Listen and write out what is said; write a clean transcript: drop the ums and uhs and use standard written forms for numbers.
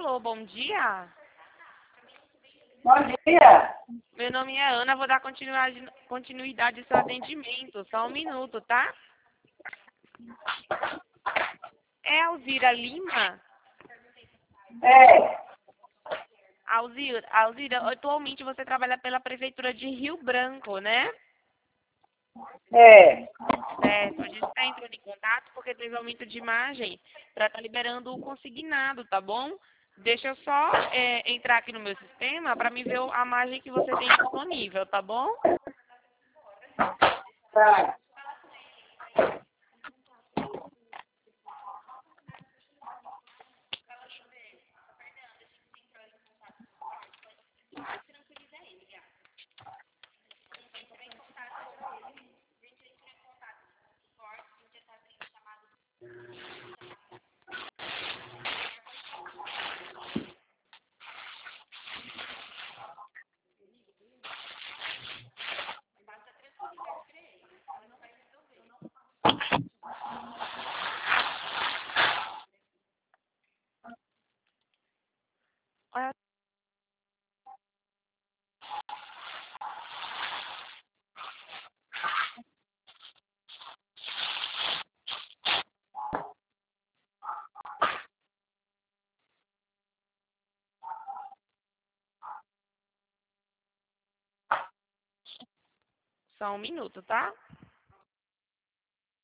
Alô, bom dia. Bom dia. Meu nome é Ana, vou dar continuidade ao seu atendimento. Só um minuto, tá? É Alzira Lima? É, Alzira, atualmente você trabalha pela Prefeitura de Rio Branco, né? é. Certo, a gente está entrando em contato porque teve aumento de imagem para estar liberando o consignado, tá bom? Deixa eu só entrar aqui no meu sistema para me ver a margem que você tem disponível, tá bom? Tá. Olha, só um minuto, tá?